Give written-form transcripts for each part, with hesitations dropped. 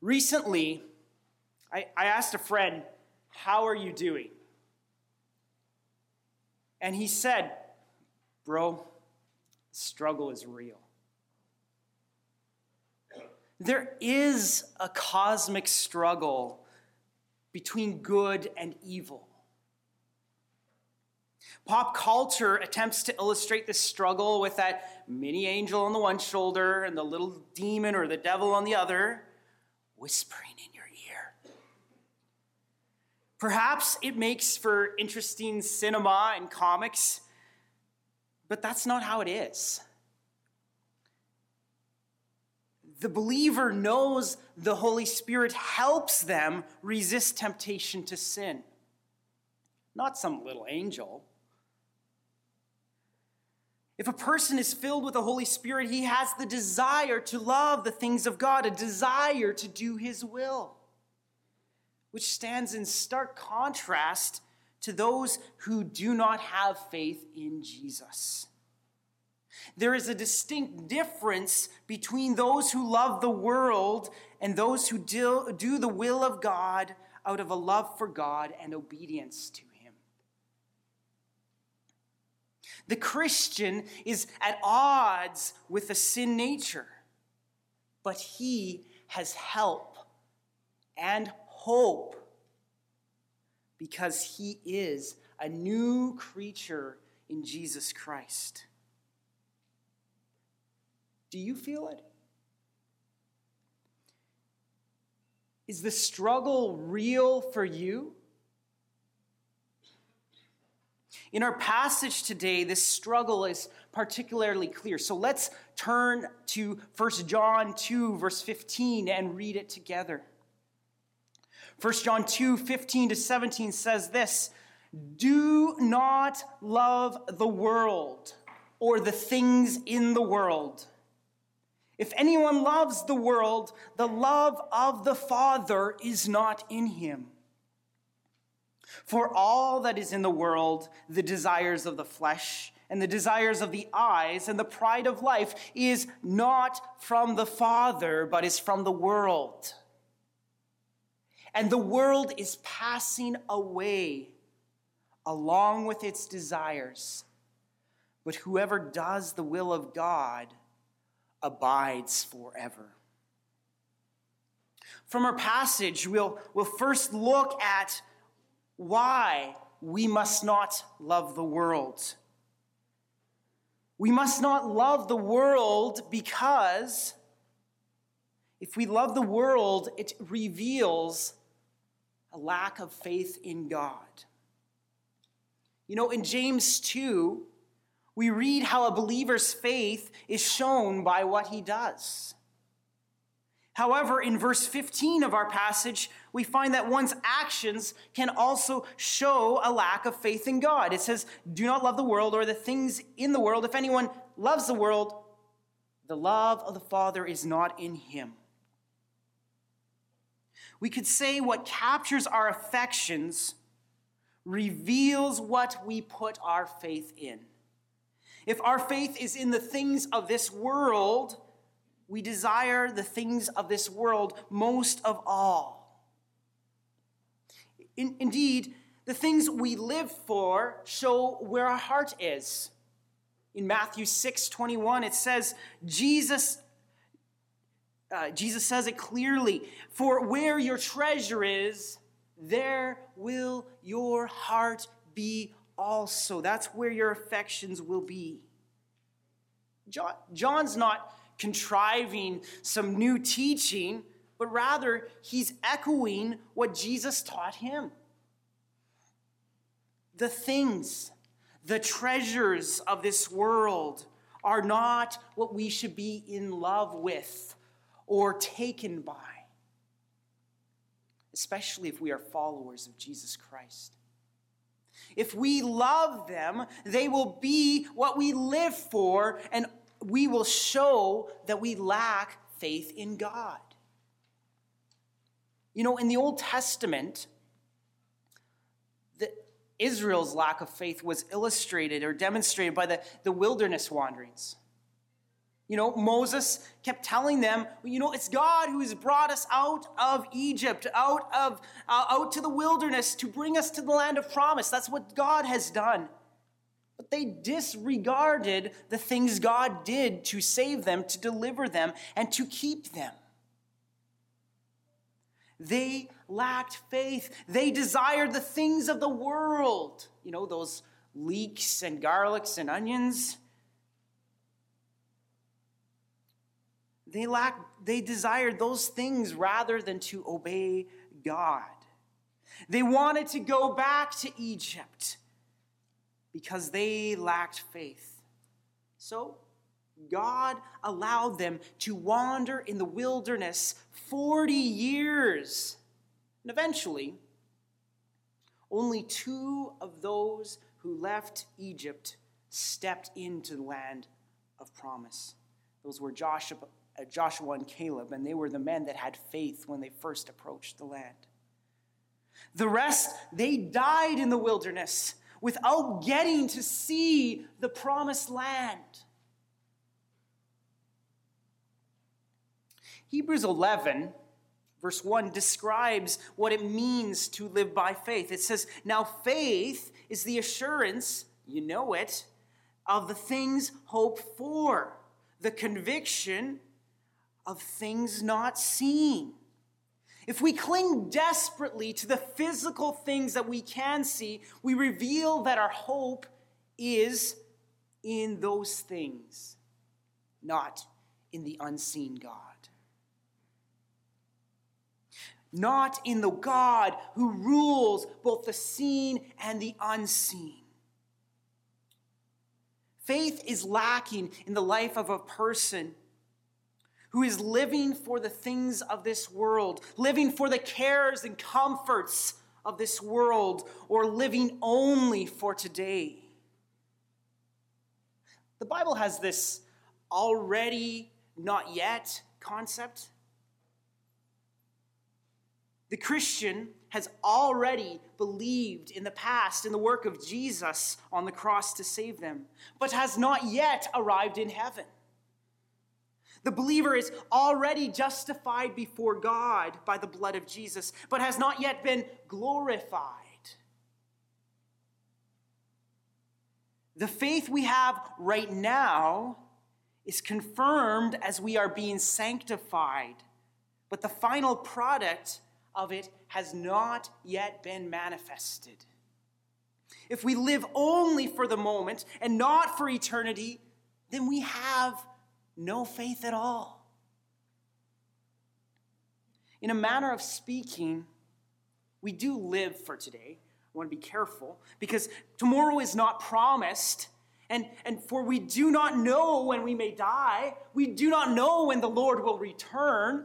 Recently, I asked a friend, "How are you doing?" And he said, "Bro, the struggle is real." There is a cosmic struggle between good and evil. Pop culture attempts to illustrate this struggle with that mini angel on the one shoulder and the little demon or the devil on the other, whispering in your ear. Perhaps it makes for interesting cinema and comics, but that's not how it is. The believer knows the Holy Spirit helps them resist temptation to sin, not some little angel. If a person is filled with the Holy Spirit, he has the desire to love the things of God, a desire to do his will, which stands in stark contrast to those who do not have faith in Jesus. There is a distinct difference between those who love the world and those who do the will of God out of a love for God and obedience to him. The Christian is at odds with the sin nature, but he has help and hope because he is a new creature in Jesus Christ. Do you feel it? Is the struggle real for you? In our passage today, this struggle is particularly clear. So let's turn to 1 John 2, verse 15, and read it together. 1 John 2, 15 to 17 says this: "Do not love the world or the things in the world. If anyone loves the world, the love of the Father is not in him. For all that is in the world, the desires of the flesh and the desires of the eyes and the pride of life is not from the Father, but is from the world. And the world is passing away along with its desires. But whoever does the will of God abides forever." From our passage, we'll first look at why we must not love the world. We must not love the world because if we love the world, it reveals a lack of faith in God. You know, in James 2, we read how a believer's faith is shown by what he does. However, in verse 15 of our passage, we find that one's actions can also show a lack of faith in God. It says, "Do not love the world or the things in the world. If anyone loves the world, the love of the Father is not in him." We could say what captures our affections reveals what we put our faith in. If our faith is in the things of this world, we desire the things of this world most of all. Indeed, the things we live for show where our heart is. In Matthew 6:21, it says, Jesus says it clearly, "For where your treasure is, there will your heart be also." That's where your affections will be. John's not contriving some new teaching, but rather he's echoing what Jesus taught him. The things, the treasures of this world are not what we should be in love with or taken by, especially if we are followers of Jesus Christ. If we love them, they will be what we live for, and we will show that we lack faith in God. You know, in the Old Testament, Israel's lack of faith was illustrated or demonstrated by the wilderness wanderings. Moses kept telling them, it's God who has brought us out of Egypt, out to the wilderness to bring us to the land of promise. That's what God has done. But they disregarded the things God did to save them, to deliver them, and to keep them. They lacked faith. They desired the things of the world. Those leeks and garlics and onions. They desired those things rather than to obey God. They wanted to go back to Egypt because they lacked faith. So God allowed them to wander in the wilderness 40 years. And eventually, only 2 of those who left Egypt stepped into the land of promise. Those were Joshua and Caleb, and they were the men that had faith when they first approached the land. The rest, they died in the wilderness without getting to see the promised land. Hebrews 11, verse 1, describes what it means to live by faith. It says, now faith is the assurance, of the things hoped for, the conviction of things not seen. If we cling desperately to the physical things that we can see, we reveal that our hope is in those things, not in the unseen God. Not in the God who rules both the seen and the unseen. Faith is lacking in the life of a person who is living for the things of this world, living for the cares and comforts of this world, or living only for today. The Bible has this already, not yet concept. The Christian has already believed in the past in the work of Jesus on the cross to save them, but has not yet arrived in heaven. The believer is already justified before God by the blood of Jesus, but has not yet been glorified. The faith we have right now is confirmed as we are being sanctified, but the final product of it has not yet been manifested. If we live only for the moment and not for eternity, then we have no faith at all. In a manner of speaking, we do live for today. I want to be careful because tomorrow is not promised. And for we do not know when we may die. We do not know when the Lord will return.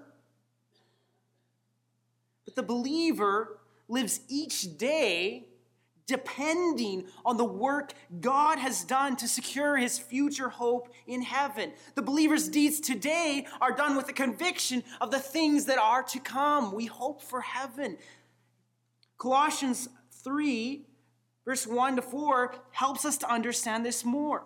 But the believer lives each day depending on the work God has done to secure his future hope in heaven. The believer's deeds today are done with the conviction of the things that are to come. We hope for heaven. Colossians 3, verse 1 to 4 helps us to understand this more.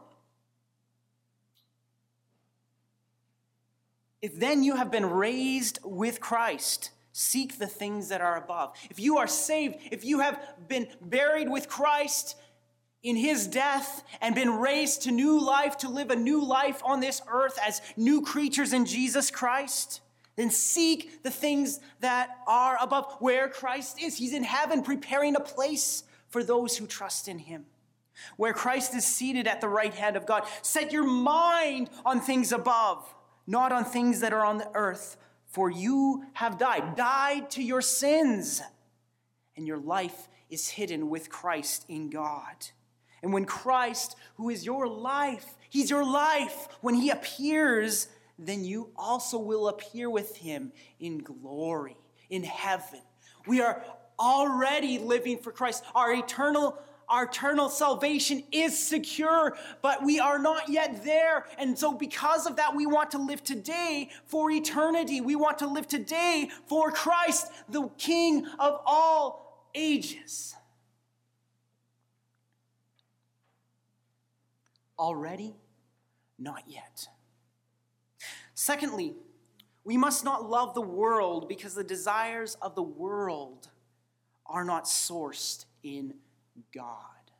If then you have been raised with Christ, seek the things that are above. If you are saved, if you have been buried with Christ in his death and been raised to new life, to live a new life on this earth as new creatures in Jesus Christ, then seek the things that are above, where Christ is. He's in heaven preparing a place for those who trust in him. Where Christ is seated at the right hand of God. Set your mind on things above, not on things that are on the earth. For you have died to your sins, and your life is hidden with Christ in God. And when Christ, who is your life, he's your life, when he appears, then you also will appear with him in glory, in heaven. We are already living for Christ. Our eternal salvation is secure, but we are not yet there. And so because of that, we want to live today for eternity. We want to live today for Christ, the King of all ages. Already? Not yet. Secondly, we must not love the world because the desires of the world are not sourced in God.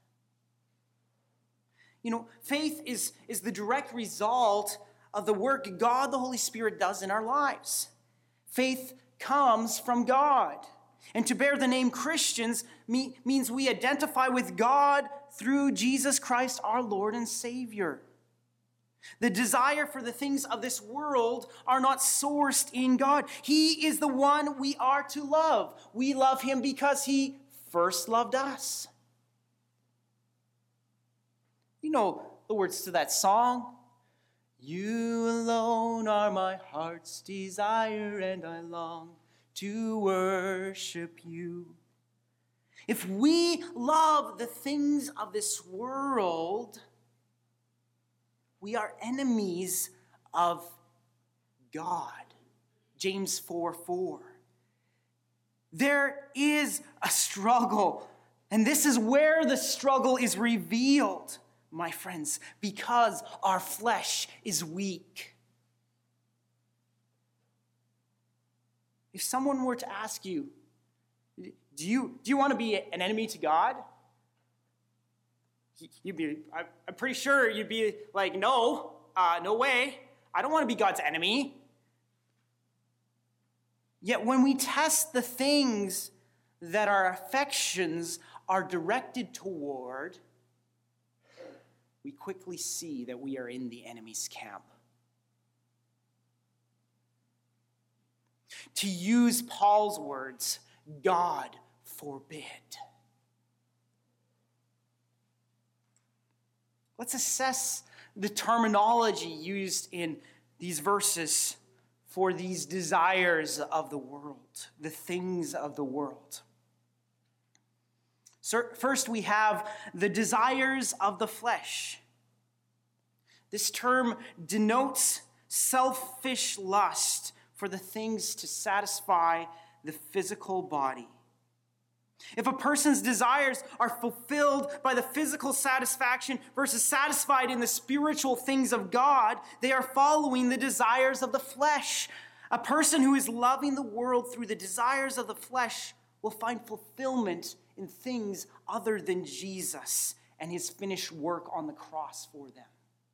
Faith is the direct result of the work God the Holy Spirit does in our lives. Faith comes from God. And to bear the name Christians means we identify with God through Jesus Christ, our Lord and Savior. The desire for the things of this world are not sourced in God. He is the one we are to love. We love him because he first loved us. You know the words to that song. You alone are my heart's desire, and I long to worship you. If we love the things of this world, we are enemies of God. James 4:4. There is a struggle, and this is where the struggle is revealed, my friends, because our flesh is weak. If someone were to ask you, do you want to be an enemy to God? I'm pretty sure you'd be like, no way. I don't want to be God's enemy. Yet when we test the things that our affections are directed toward, we quickly see that we are in the enemy's camp. To use Paul's words, God forbid. Let's assess the terminology used in these verses for these desires of the world, the things of the world. So first, we have the desires of the flesh. This term denotes selfish lust for the things to satisfy the physical body. If a person's desires are fulfilled by the physical satisfaction versus satisfied in the spiritual things of God, they are following the desires of the flesh. A person who is loving the world through the desires of the flesh will find fulfillment in things other than Jesus and his finished work on the cross for them.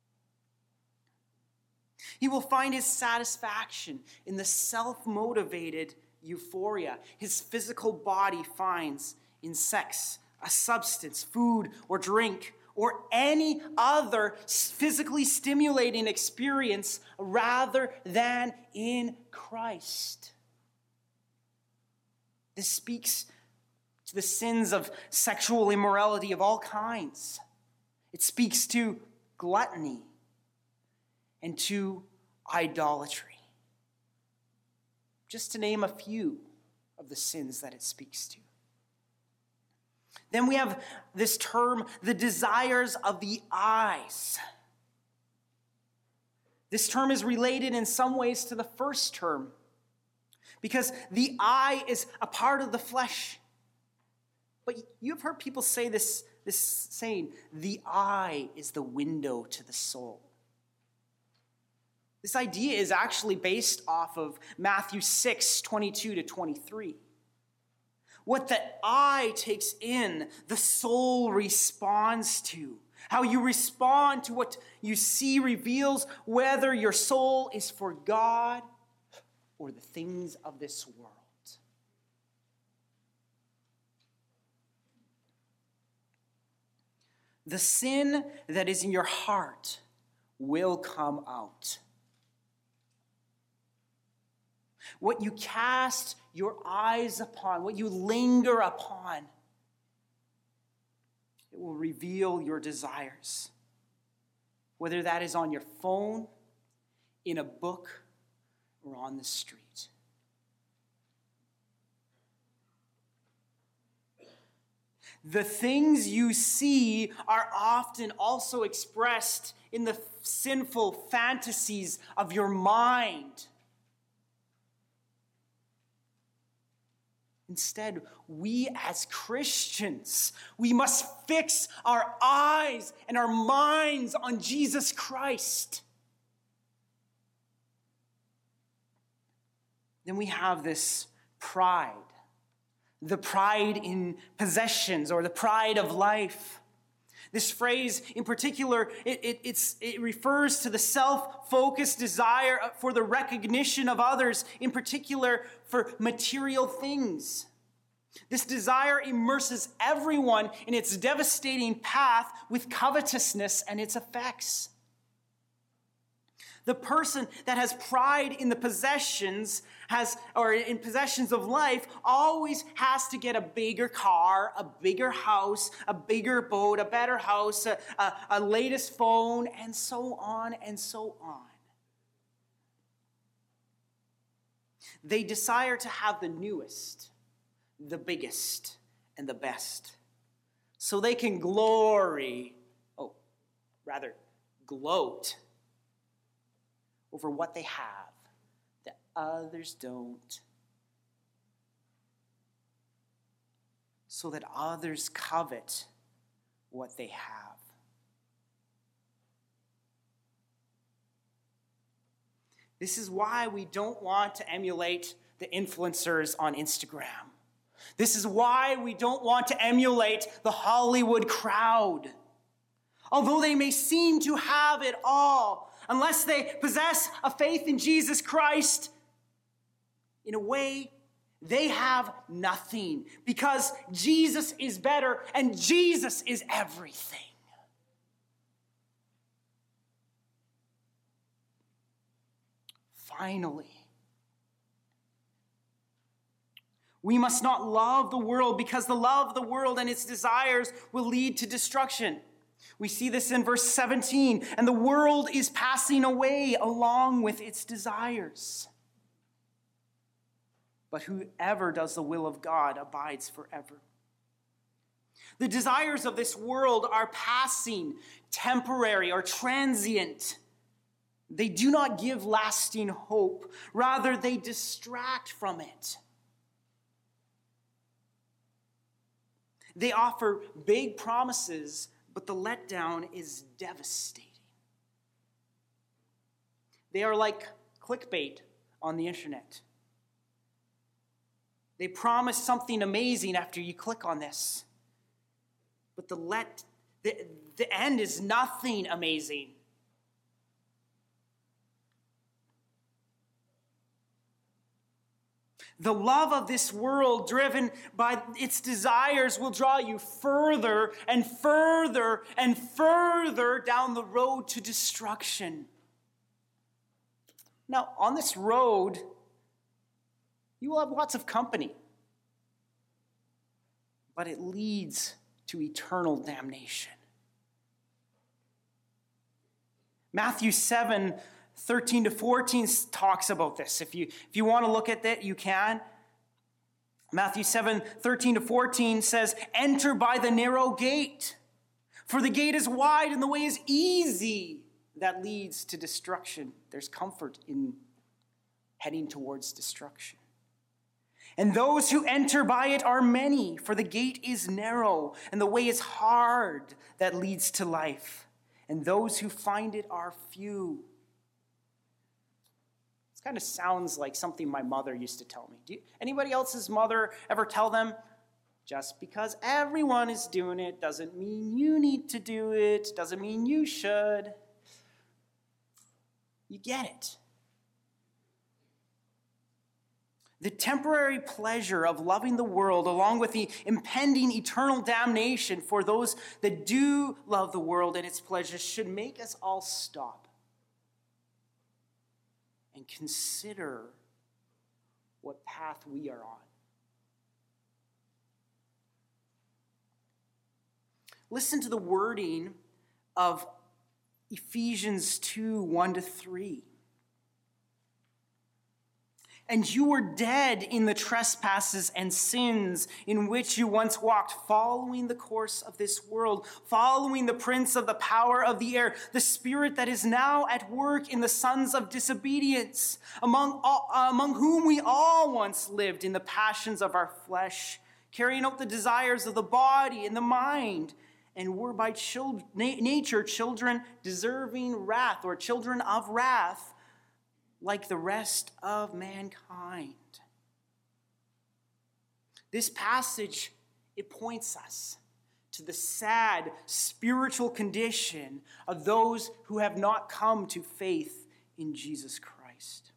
He will find his satisfaction in the self-motivated euphoria his physical body finds in sex, a substance, food, or drink, or any other physically stimulating experience rather than in Christ. This speaks to the sins of sexual immorality of all kinds. It speaks to gluttony and to idolatry. Just to name a few of the sins that it speaks to. Then we have this term, the desires of the eyes. This term is related in some ways to the first term, because the eye is a part of the flesh. But you've heard people say this saying, the eye is the window to the soul. This idea is actually based off of Matthew 6:22-23. What the eye takes in, the soul responds to. How you respond to what you see reveals whether your soul is for God or the things of this world. The sin that is in your heart will come out. What you cast your eyes upon, what you linger upon, it will reveal your desires. Whether that is on your phone, in a book, or on the street. The things you see are often also expressed in the sinful fantasies of your mind. Instead, we as Christians, we must fix our eyes and our minds on Jesus Christ. Then we have this pride. The pride in possessions or the pride of life. This phrase in particular, it refers to the self-focused desire for the recognition of others, in particular for material things. This desire immerses everyone in its devastating path with covetousness and its effects. The person that has pride in the possessions or in possessions of life always has to get a bigger car, a bigger house, a bigger boat, a better house, a latest phone, and so on and so on. They desire to have the newest, the biggest, and the best, so they can gloat over what they have that others don't, so that others covet what they have. This is why we don't want to emulate the influencers on Instagram. This is why we don't want to emulate the Hollywood crowd. Although they may seem to have it all, unless they possess a faith in Jesus Christ, in a way, they have nothing, because Jesus is better and Jesus is everything. Finally, we must not love the world, because the love of the world and its desires will lead to destruction. We see this in verse 17, and the world is passing away along with its desires. But whoever does the will of God abides forever. The desires of this world are passing, temporary, or transient. They do not give lasting hope. Rather, they distract from it. They offer big promises, but the letdown is devastating. They are like clickbait on the internet. They promise something amazing after you click on this, but the end is nothing amazing. The love of this world, driven by its desires, will draw you further and further and further down the road to destruction. Now, on this road, you will have lots of company, but it leads to eternal damnation. Matthew 7:13-14 talks about this. If you want to look at that, you can. Matthew 7:13-14 says, "Enter by the narrow gate, for the gate is wide and the way is easy that leads to destruction." There's comfort in heading towards destruction. "And those who enter by it are many, for the gate is narrow and the way is hard that leads to life, and those who find it are few." This kind of sounds like something my mother used to tell me. Anybody else's mother ever tell them, just because everyone is doing it doesn't mean you need to do it, doesn't mean you should? You get it. The temporary pleasure of loving the world, along with the impending eternal damnation for those that do love the world and its pleasures, should make us all stop and consider what path we are on. Listen to the wording of Ephesians 2:1-3. "And you were dead in the trespasses and sins in which you once walked, following the course of this world, following the prince of the power of the air, the spirit that is now at work in the sons of disobedience, among whom we all once lived in the passions of our flesh, carrying out the desires of the body and the mind, and were by nature children deserving wrath," or children of wrath. like the rest of mankind. This passage, it points us to the sad spiritual condition of those who have not come to faith in Jesus Christ.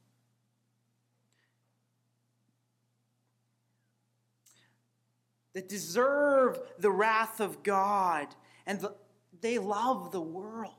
That deserve the wrath of God, and they love the world.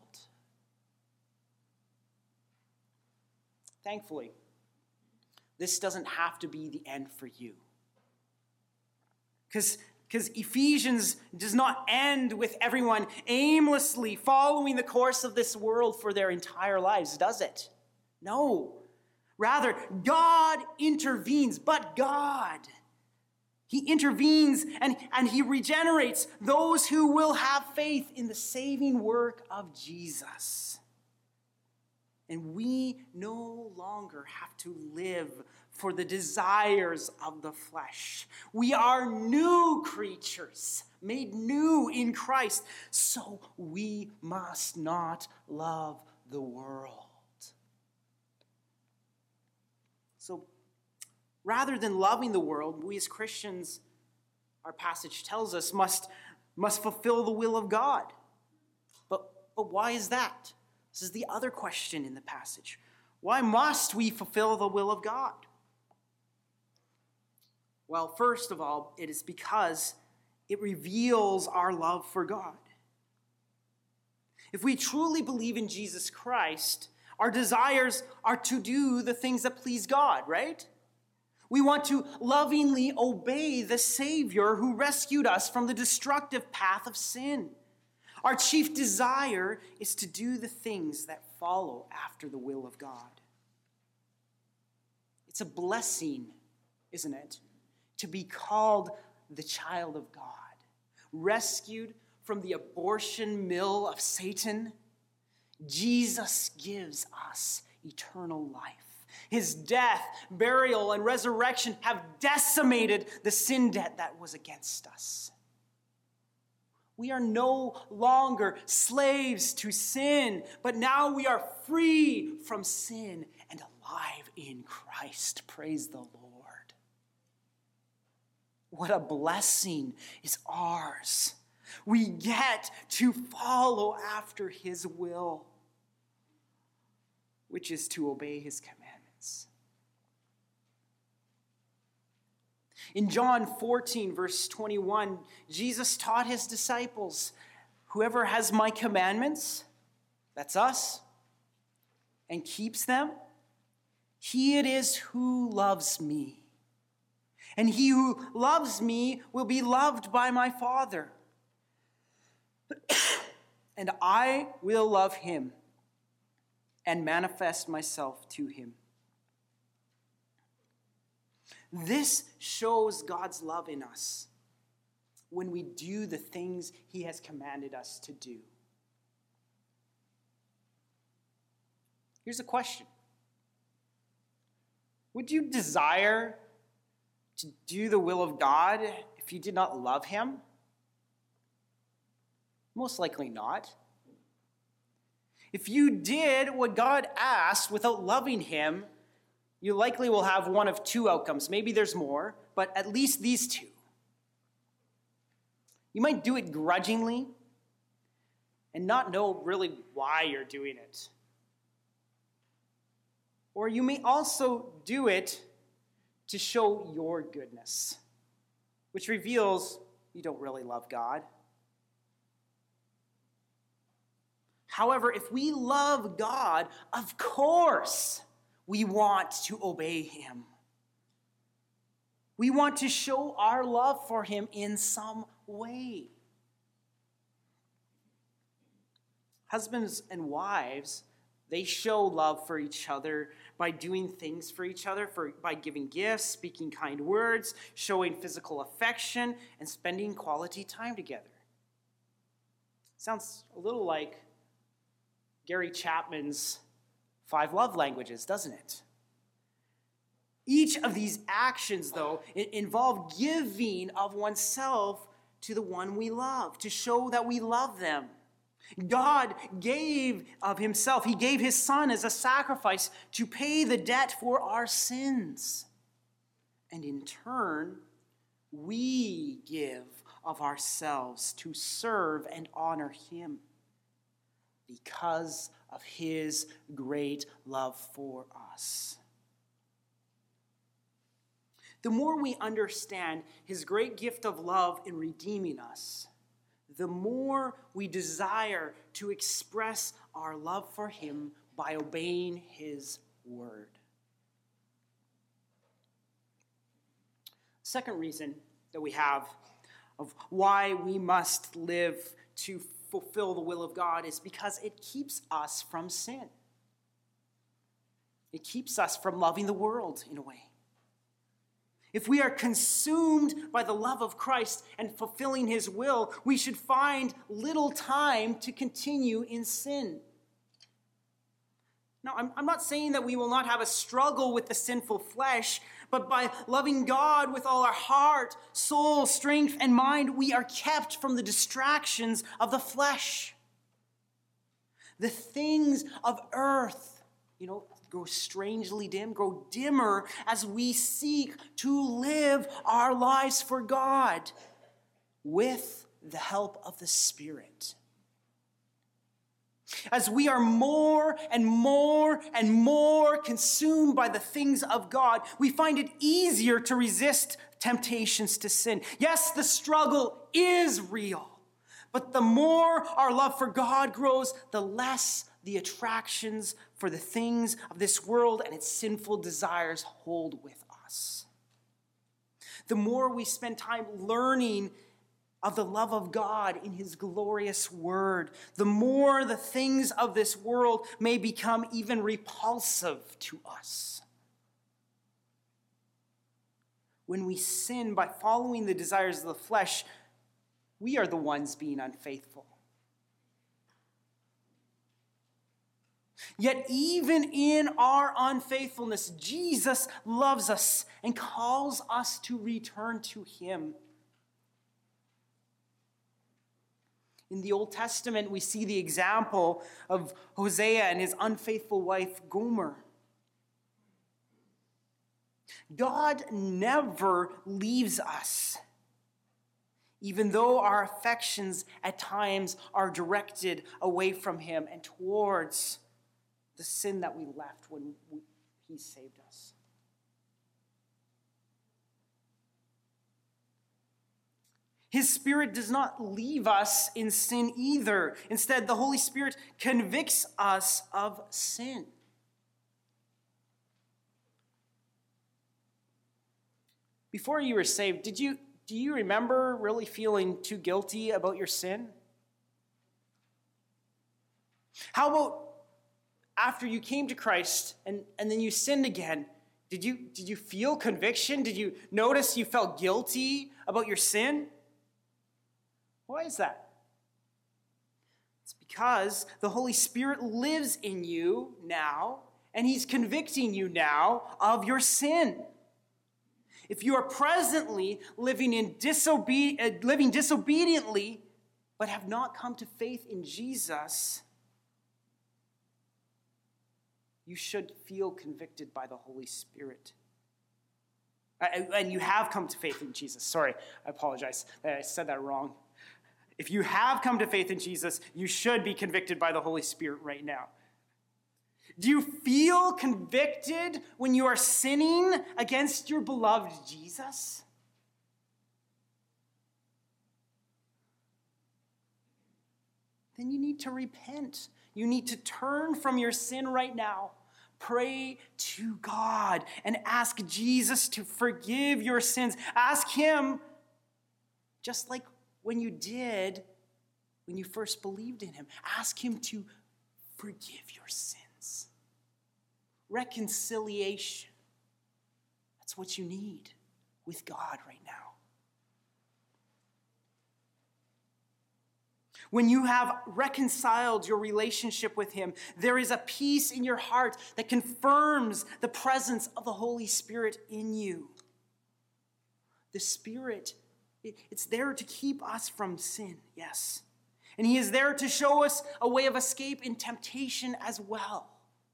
Thankfully, this doesn't have to be the end for you. Because Ephesians does not end with everyone aimlessly following the course of this world for their entire lives, does it? No. Rather, God intervenes, but God. He intervenes and he regenerates those who will have faith in the saving work of Jesus. And we no longer have to live for the desires of the flesh. We are new creatures, made new in Christ, so we must not love the world. So rather than loving the world, we as Christians, our passage tells us, must fulfill the will of God. But why is that? This is the other question in the passage. Why must we fulfill the will of God? Well, first of all, it is because it reveals our love for God. If we truly believe in Jesus Christ, our desires are to do the things that please God, right? We want to lovingly obey the Savior who rescued us from the destructive path of sin. Our chief desire is to do the things that follow after the will of God. It's a blessing, isn't it, to be called the child of God, rescued from the abortion mill of Satan. Jesus gives us eternal life. His death, burial, and resurrection have decimated the sin debt that was against us. We are no longer slaves to sin, but now we are free from sin and alive in Christ. Praise the Lord. What a blessing is ours. We get to follow after his will, which is to obey his commandments. In John 14, verse 21, Jesus taught his disciples, whoever has my commandments, that's us, and keeps them, he it is who loves me. And he who loves me will be loved by my Father. And I will love him and manifest myself to him. This shows God's love in us when we do the things he has commanded us to do. Here's a question. Would you desire to do the will of God if you did not love him? Most likely not. If you did what God asked without loving him, you likely will have one of two outcomes. Maybe there's more, but at least these two. You might do it grudgingly and not know really why you're doing it. Or you may also do it to show your goodness, which reveals you don't really love God. However, if we love God, of course, we want to obey him. We want to show our love for him in some way. Husbands and wives, they show love for each other by doing things for each other, by giving gifts, speaking kind words, showing physical affection, and spending quality time together. Sounds a little like Gary Chapman's 5 love languages, doesn't it? Each of these actions, though, involve giving of oneself to the one we love, to show that we love them. God gave of himself. He gave his Son as a sacrifice to pay the debt for our sins. And in turn, we give of ourselves to serve and honor him because of his great love for us. The more we understand his great gift of love in redeeming us, the more we desire to express our love for him by obeying his word. Second reason that we have of why we must live to fulfill the will of God is because it keeps us from sin. It keeps us from loving the world in a way. If we are consumed by the love of Christ and fulfilling his will, we should find little time to continue in sin. Now, I'm not saying that we will not have a struggle with the sinful flesh, but by loving God with all our heart, soul, strength, and mind, we are kept from the distractions of the flesh. The things of earth, grow strangely dim, grow dimmer as we seek to live our lives for God with the help of the Spirit. As we are more and more and more consumed by the things of God, we find it easier to resist temptations to sin. Yes, the struggle is real, but the more our love for God grows, the less the attractions for the things of this world and its sinful desires hold with us. The more we spend time learning of the love of God in his glorious word, the more the things of this world may become even repulsive to us. When we sin by following the desires of the flesh, we are the ones being unfaithful. Yet even in our unfaithfulness, Jesus loves us and calls us to return to him. In the Old Testament, we see the example of Hosea and his unfaithful wife, Gomer. God never leaves us, even though our affections at times are directed away from him and towards the sin that we left when he saved us. His Spirit does not leave us in sin either. Instead, the Holy Spirit convicts us of sin. Before you were saved, do you remember really feeling too guilty about your sin? How about after you came to Christ and then you sinned again? Did you feel conviction? Did you notice you felt guilty about your sin? Why is that? It's because the Holy Spirit lives in you now, and he's convicting you now of your sin. If you are presently living disobediently, but have not come to faith in Jesus, you should feel convicted by the Holy Spirit. And you have come to faith in Jesus. Sorry, I apologize. I said that wrong. If you have come to faith in Jesus, you should be convicted by the Holy Spirit right now. Do you feel convicted when you are sinning against your beloved Jesus? Then you need to repent. You need to turn from your sin right now. Pray to God and ask Jesus to forgive your sins. Ask him, just like when you did when you first believed in him. Ask him to forgive your sins. Reconciliation. That's what you need with God right now. When you have reconciled your relationship with him, there is a peace in your heart that confirms the presence of the Holy Spirit in you. The Spirit, it's there to keep us from sin, yes. And he is there to show us a way of escape in temptation as well.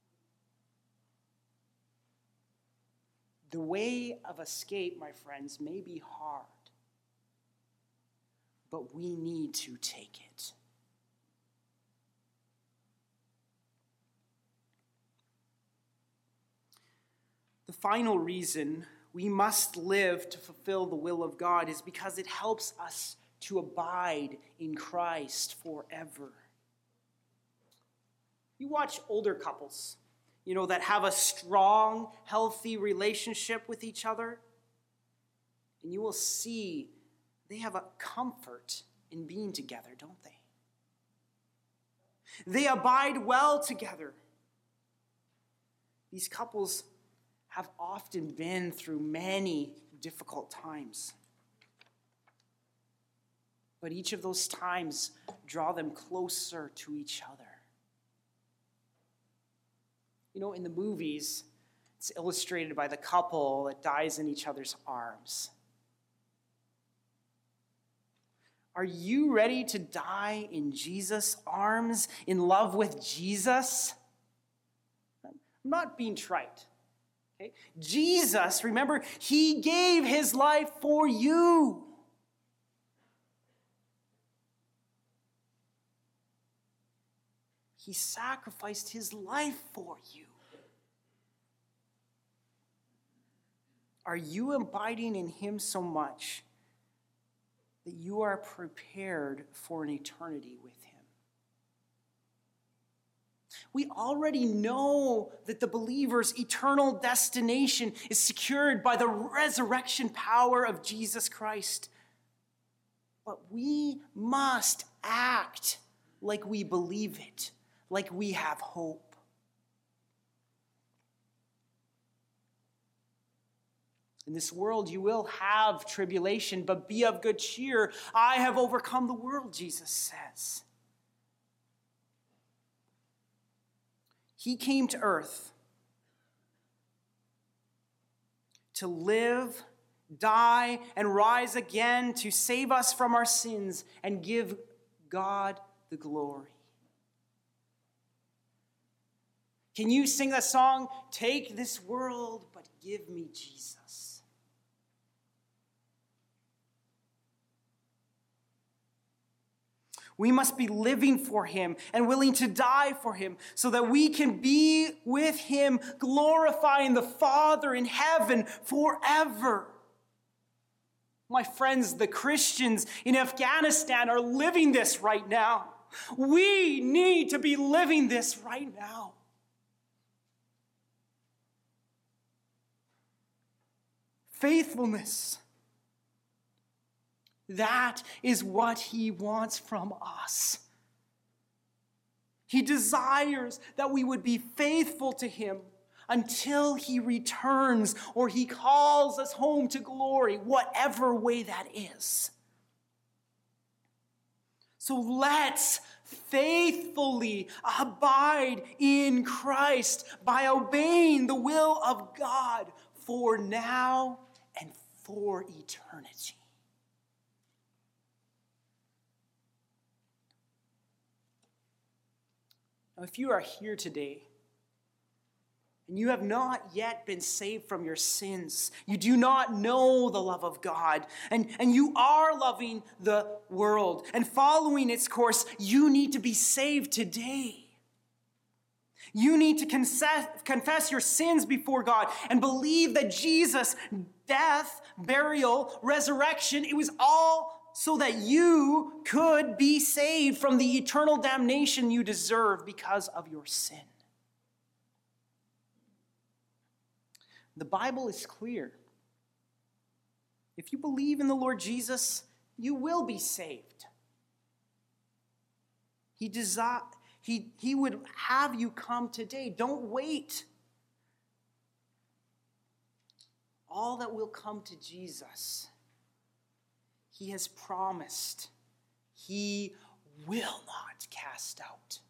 The way of escape, my friends, may be hard, but we need to take it. The final reason we must live to fulfill the will of God is because it helps us to abide in Christ forever. You watch older couples, that have a strong, healthy relationship with each other, and you will see they have a comfort in being together, don't they? They abide well together. These couples have often been through many difficult times. But each of those times draw them closer to each other. In the movies, it's illustrated by the couple that dies in each other's arms. Are you ready to die in Jesus' arms, in love with Jesus? I'm not being trite. Okay? Jesus, remember, he gave his life for you. He sacrificed his life for you. Are you abiding in him so much that you are prepared for an eternity with him? We already know that the believer's eternal destination is secured by the resurrection power of Jesus Christ. But we must act like we believe it, like we have hope. In this world you will have tribulation, but be of good cheer. I have overcome the world, Jesus says. He came to earth to live, die, and rise again to save us from our sins and give God the glory. Can you sing that song, "Take this world, but give me Jesus"? We must be living for him and willing to die for him so that we can be with him, glorifying the Father in heaven forever. My friends, the Christians in Afghanistan are living this right now. We need to be living this right now. Faithfulness. That is what he wants from us. He desires that we would be faithful to him until he returns or he calls us home to glory, whatever way that is. So let's faithfully abide in Christ by obeying the will of God for now and for eternity. Now, if you are here today and you have not yet been saved from your sins, you do not know the love of God, and you are loving the world and following its course, you need to be saved today. You need to confess your sins before God and believe that Jesus' death, burial, resurrection, it was all so that you could be saved from the eternal damnation you deserve because of your sin. The Bible is clear. If you believe in the Lord Jesus, you will be saved. He would have you come today. Don't wait. All that will come to Jesus, he has promised he will not cast out.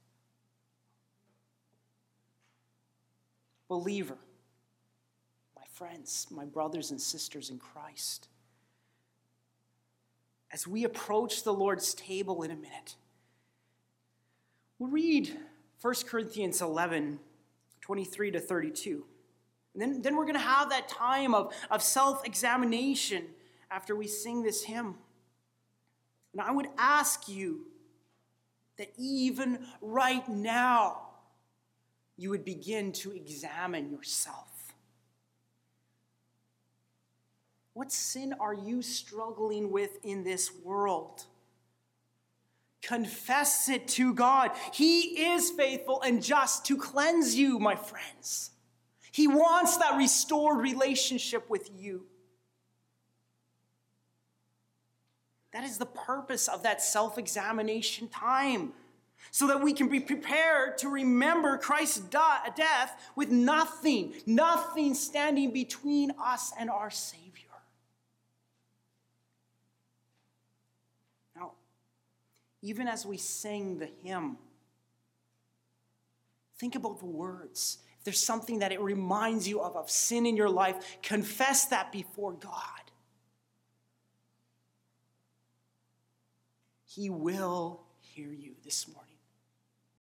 Believer, my friends, my brothers and sisters in Christ, as we approach the Lord's table in a minute, We'll read 1 Corinthians 11, 23 to 32. And then we're going to have that time of self-examination after we sing this hymn. And I would ask you that even right now, you would begin to examine yourself. What sin are you struggling with in this world? Confess it to God. He is faithful and just to cleanse you, my friends. He wants that restored relationship with you. That is the purpose of that self-examination time, so that we can be prepared to remember Christ's death with nothing standing between us and our Savior. Now, even as we sing the hymn, think about the words. If there's something that it reminds you of sin in your life, confess that before God. He will hear you this morning.